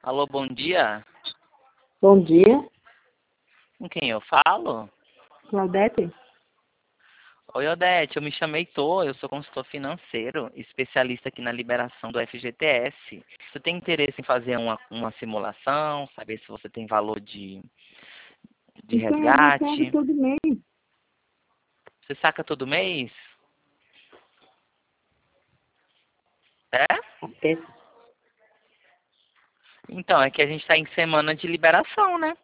Alô, bom dia. Bom dia, Com quem eu falo? Claudete. Oi, Odete, eu me chamo Heitor, eu sou consultor financeiro, especialista aqui na liberação do FGTS. Você tem interesse em fazer uma simulação, saber se você tem valor de Isso é, eu recebo resgate? todo mês. Você saca todo mês? É? É, Então, é que a gente está em semana de liberação, né?